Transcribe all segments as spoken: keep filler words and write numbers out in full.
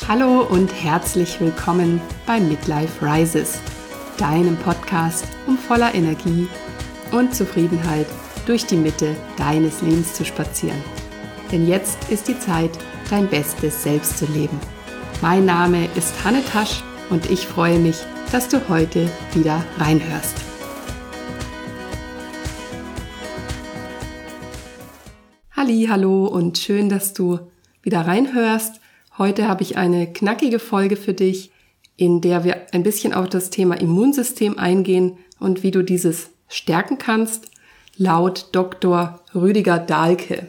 Hallo und herzlich willkommen bei Midlife Rises, deinem Podcast, um voller Energie und Zufriedenheit durch die Mitte deines Lebens zu spazieren. Denn jetzt ist die Zeit, dein bestes Selbst zu leben. Mein Name ist Hanne Tasch und ich freue mich, dass du heute wieder reinhörst. Halli, hallo und schön, dass du wieder reinhörst. Heute habe ich eine knackige Folge für dich, in der wir ein bisschen auf das Thema Immunsystem eingehen und wie du dieses stärken kannst, laut Doktor Rüdiger Dahlke.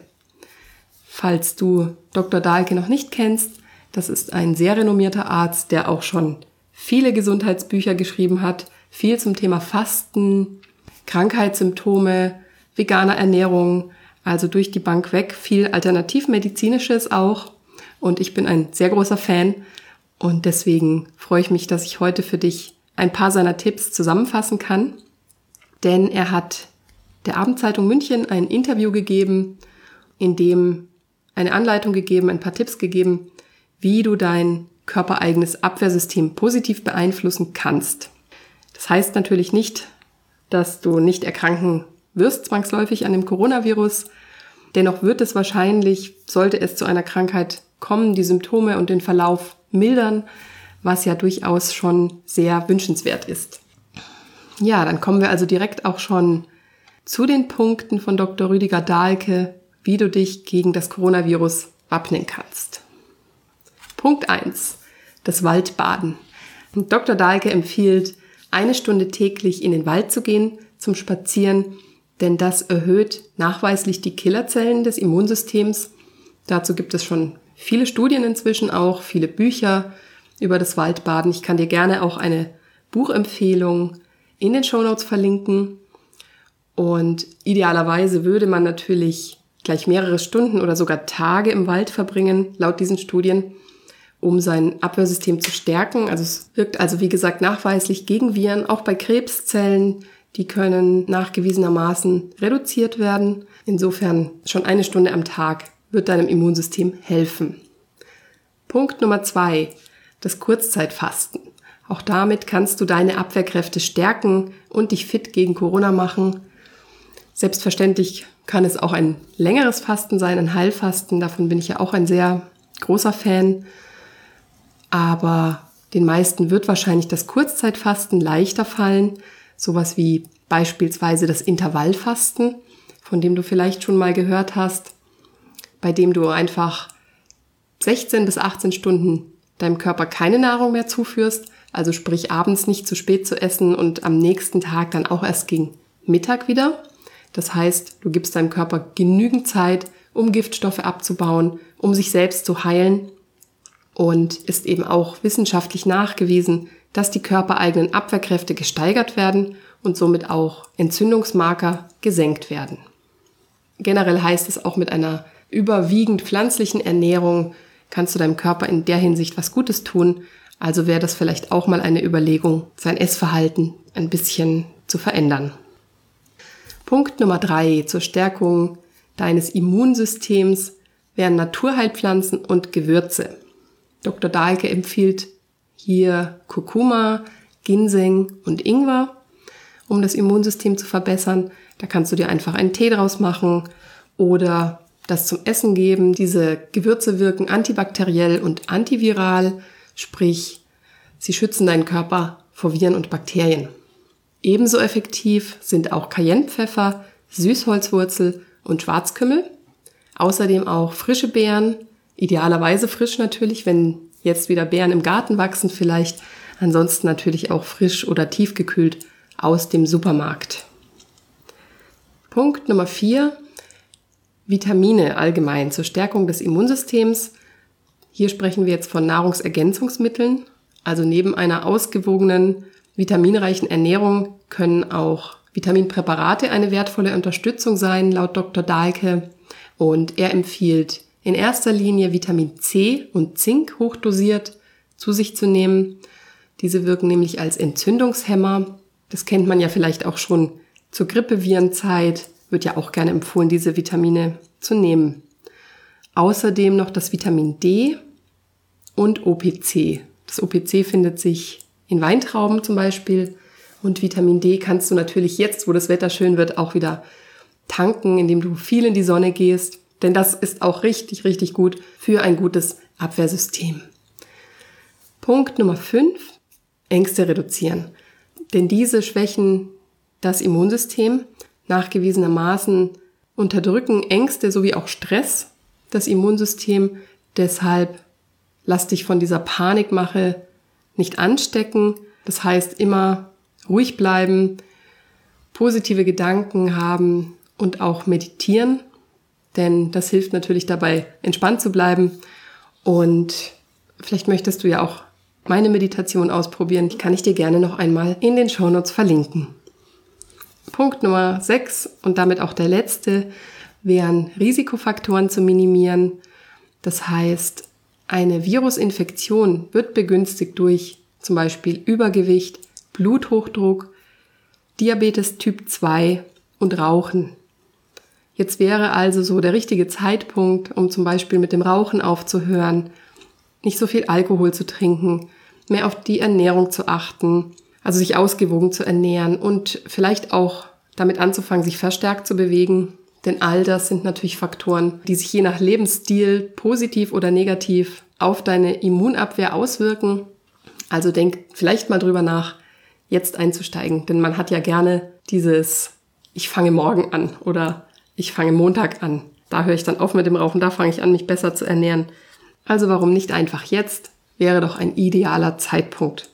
Falls du Doktor Dahlke noch nicht kennst, das ist ein sehr renommierter Arzt, der auch schon viele Gesundheitsbücher geschrieben hat, viel zum Thema Fasten, Krankheitssymptome, veganer Ernährung, also durch die Bank weg, viel Alternativmedizinisches auch. Und ich bin ein sehr großer Fan und deswegen freue ich mich, dass ich heute für dich ein paar seiner Tipps zusammenfassen kann. Denn er hat der Abendzeitung München ein Interview gegeben, in dem eine Anleitung gegeben, ein paar Tipps gegeben, wie du dein körpereigenes Abwehrsystem positiv beeinflussen kannst. Das heißt natürlich nicht, dass du nicht erkranken wirst zwangsläufig an dem Coronavirus. Dennoch wird es wahrscheinlich, sollte es zu einer Krankheit kommen, die Symptome und den Verlauf mildern, was ja durchaus schon sehr wünschenswert ist. Ja, dann kommen wir also direkt auch schon zu den Punkten von Doktor Rüdiger Dahlke, wie du dich gegen das Coronavirus wappnen kannst. Punkt eins. Das Waldbaden. Doktor Dahlke empfiehlt, eine Stunde täglich in den Wald zu gehen zum Spazieren, denn das erhöht nachweislich die Killerzellen des Immunsystems. Dazu gibt es schon viele Studien inzwischen auch, viele Bücher über das Waldbaden. Ich kann dir gerne auch eine Buchempfehlung in den Shownotes verlinken. Und idealerweise würde man natürlich gleich mehrere Stunden oder sogar Tage im Wald verbringen, laut diesen Studien, um sein Abwehrsystem zu stärken. Also es wirkt also, wie gesagt, nachweislich gegen Viren, auch bei Krebszellen. Die können nachgewiesenermaßen reduziert werden. Insofern schon eine Stunde am Tag wird deinem Immunsystem helfen. Punkt Nummer zwei, das Kurzzeitfasten. Auch damit kannst du deine Abwehrkräfte stärken und dich fit gegen Corona machen. Selbstverständlich kann es auch ein längeres Fasten sein, ein Heilfasten. Davon bin ich ja auch ein sehr großer Fan. Aber den meisten wird wahrscheinlich das Kurzzeitfasten leichter fallen. Sowas wie beispielsweise das Intervallfasten, von dem du vielleicht schon mal gehört hast, bei dem du einfach sechzehn bis achtzehn Stunden deinem Körper keine Nahrung mehr zuführst, also sprich abends nicht zu spät zu essen und am nächsten Tag dann auch erst gegen Mittag wieder. Das heißt, du gibst deinem Körper genügend Zeit, um Giftstoffe abzubauen, um sich selbst zu heilen, und ist eben auch wissenschaftlich nachgewiesen, dass die körpereigenen Abwehrkräfte gesteigert werden und somit auch Entzündungsmarker gesenkt werden. Generell heißt es auch, mit einer überwiegend pflanzlichen Ernährung kannst du deinem Körper in der Hinsicht was Gutes tun. Also wäre das vielleicht auch mal eine Überlegung, sein Essverhalten ein bisschen zu verändern. Punkt Nummer drei zur Stärkung deines Immunsystems wären Naturheilpflanzen und Gewürze. Doktor Dahlke empfiehlt hier Kurkuma, Ginseng und Ingwer, um das Immunsystem zu verbessern. Da kannst du dir einfach einen Tee draus machen oder das zum Essen geben. Diese Gewürze wirken antibakteriell und antiviral, sprich, sie schützen deinen Körper vor Viren und Bakterien. Ebenso effektiv sind auch Cayennepfeffer, Süßholzwurzel und Schwarzkümmel. Außerdem auch frische Beeren, idealerweise frisch natürlich, wenn jetzt wieder Beeren im Garten wachsen vielleicht. Ansonsten natürlich auch frisch oder tiefgekühlt aus dem Supermarkt. Punkt Nummer vier. Vitamine allgemein zur Stärkung des Immunsystems. Hier sprechen wir jetzt von Nahrungsergänzungsmitteln. Also neben einer ausgewogenen, vitaminreichen Ernährung können auch Vitaminpräparate eine wertvolle Unterstützung sein, laut Doktor Dahlke. Und er empfiehlt in erster Linie Vitamin C und Zink hochdosiert zu sich zu nehmen. Diese wirken nämlich als Entzündungshemmer. Das kennt man ja vielleicht auch schon zur Grippevirenzeit. Wird ja auch gerne empfohlen, diese Vitamine zu nehmen. Außerdem noch das Vitamin D und O P C. Das O P C findet sich in Weintrauben zum Beispiel und Vitamin D kannst du natürlich jetzt, wo das Wetter schön wird, auch wieder tanken, indem du viel in die Sonne gehst, denn das ist auch richtig, richtig gut für ein gutes Abwehrsystem. Punkt Nummer fünf, Ängste reduzieren, denn diese schwächen das Immunsystem. Nachgewiesenermaßen unterdrücken Ängste sowie auch Stress das Immunsystem. Deshalb lass dich von dieser Panikmache nicht anstecken. Das heißt, immer ruhig bleiben, positive Gedanken haben und auch meditieren, denn das hilft natürlich dabei, entspannt zu bleiben. Und vielleicht möchtest du ja auch meine Meditation ausprobieren. Die kann ich dir gerne noch einmal in den Shownotes verlinken. Punkt Nummer sechs und damit auch der letzte wären Risikofaktoren zu minimieren. Das heißt, eine Virusinfektion wird begünstigt durch zum Beispiel Übergewicht, Bluthochdruck, Diabetes Typ zwei und Rauchen. Jetzt wäre also so der richtige Zeitpunkt, um zum Beispiel mit dem Rauchen aufzuhören, nicht so viel Alkohol zu trinken, mehr auf die Ernährung zu achten, also sich ausgewogen zu ernähren und vielleicht auch damit anzufangen, sich verstärkt zu bewegen. Denn all das sind natürlich Faktoren, die sich je nach Lebensstil positiv oder negativ auf deine Immunabwehr auswirken. Also denk vielleicht mal drüber nach, jetzt einzusteigen. Denn man hat ja gerne dieses, ich fange morgen an oder ich fange Montag an. Da höre ich dann auf mit dem Rauchen, da fange ich an, mich besser zu ernähren. Also warum nicht einfach jetzt? Wäre doch ein idealer Zeitpunkt.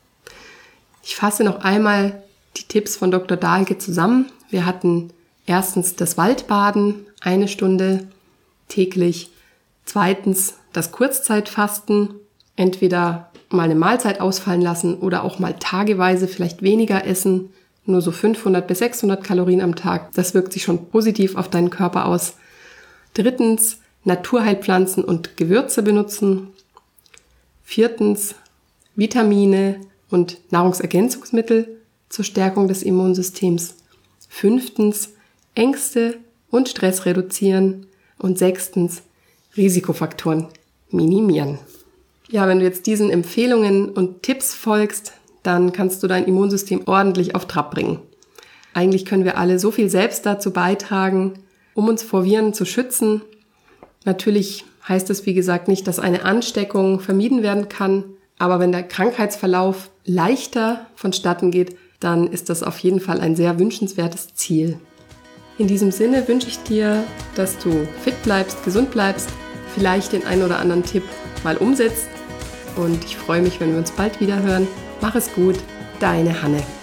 Ich fasse noch einmal die Tipps von Doktor Dahlke zusammen. Wir hatten erstens das Waldbaden, eine Stunde täglich. Zweitens das Kurzzeitfasten, entweder mal eine Mahlzeit ausfallen lassen oder auch mal tageweise vielleicht weniger essen, nur so fünfhundert bis sechshundert Kalorien am Tag. Das wirkt sich schon positiv auf deinen Körper aus. Drittens Naturheilpflanzen und Gewürze benutzen. Viertens Vitamine und Nahrungsergänzungsmittel zur Stärkung des Immunsystems. Fünftens Ängste und Stress reduzieren. Und sechstens Risikofaktoren minimieren. Ja, wenn du jetzt diesen Empfehlungen und Tipps folgst, dann kannst du dein Immunsystem ordentlich auf Trab bringen. Eigentlich können wir alle so viel selbst dazu beitragen, um uns vor Viren zu schützen. Natürlich heißt es, wie gesagt, nicht, dass eine Ansteckung vermieden werden kann, aber wenn der Krankheitsverlauf leichter vonstatten geht, dann ist das auf jeden Fall ein sehr wünschenswertes Ziel. In diesem Sinne wünsche ich dir, dass du fit bleibst, gesund bleibst, vielleicht den einen oder anderen Tipp mal umsetzt und ich freue mich, wenn wir uns bald wieder hören. Mach es gut, deine Hanne.